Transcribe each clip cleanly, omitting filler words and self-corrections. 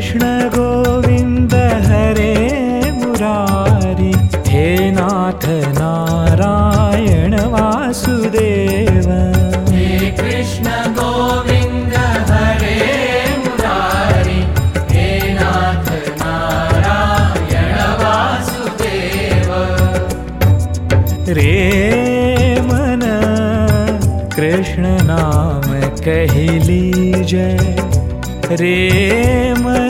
कृष्ण गोविंद हरे मुरारी, हे नाथ नारायण वासुदेव। हे कृष्ण गोविंद हरे मुरारी, हे नाथ नारायण वासुदेव। रे मन कृष्ण नाम कहि लीजय, रे मन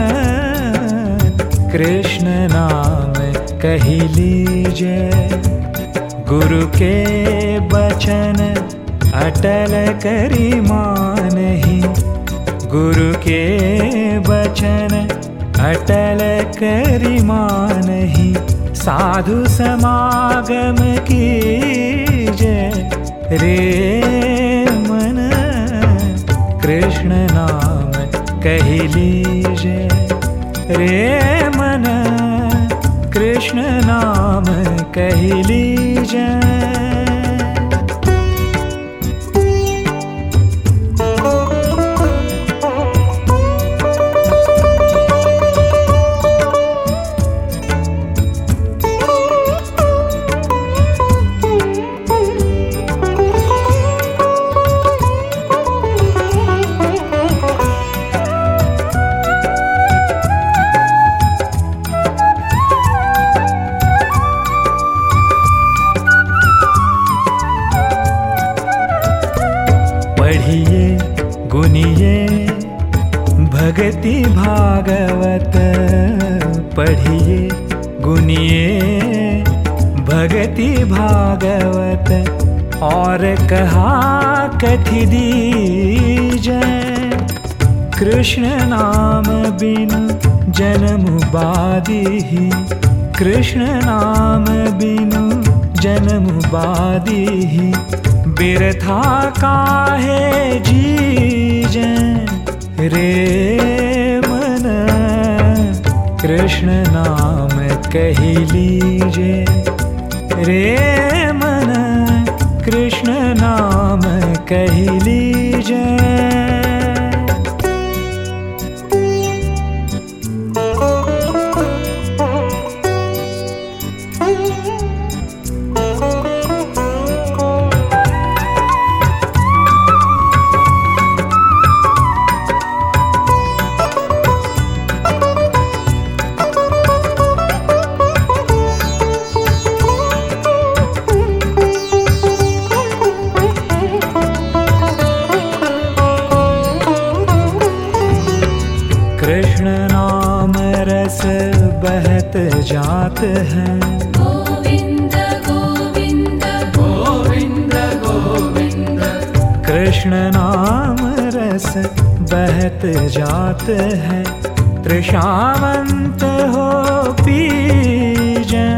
कृष्ण नाम कहि लीजय। गुरु के बचन अटल करि मानहि, गुरु के बचन अटल करि मानहि। साधु समागम कीजय, रे मन कृष्ण नाम कहि लीजय, रे मन कृष्ण नाम कहि लीजय। पढ़िए गुनिए भगति भागवत, पढ़िए गुनिए भगति भागवत। और कहा कथि दीजय, कृष्ण नाम बिनु जन्म बादिहि, कृष्ण नाम बिनु जन्म बादिहि। बिरथा काहे जीजय, रे मन कृष्ण नाम कहि लीजय, रे मन कृष्ण नाम कहि लीजय। कृष्ण नाम रस बहत जात है, गोविंद गोविंद गोविंद गोविंद। कृष्ण नाम रस बहत जात है। तृषावंत हो पीजय,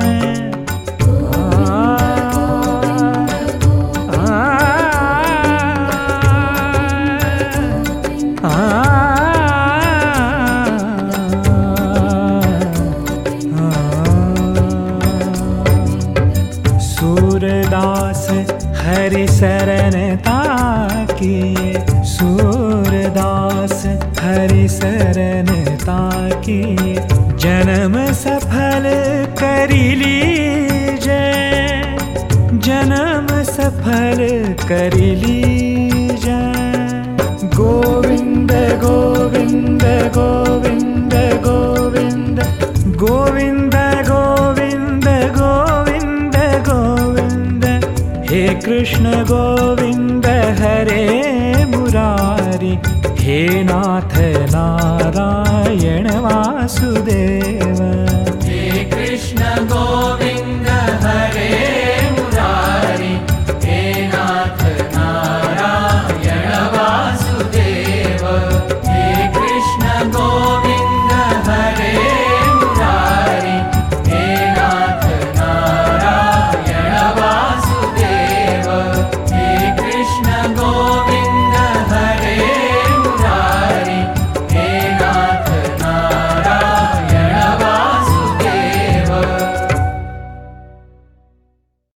सूरदास हरि शरण ताकिए, सूरदास हरि शरण ताकिए। जन्म सफल करि लीजय, जन्म सफल करि लीजय। गोविंद गोविंद गोविंद गोविंद गोविंद गोविंद गोविंद गोविंद। हे कृष्ण गोविंद हरे मुरारी, हे नाथ नारायण वासुदेव। हे कृष्ण गोविंद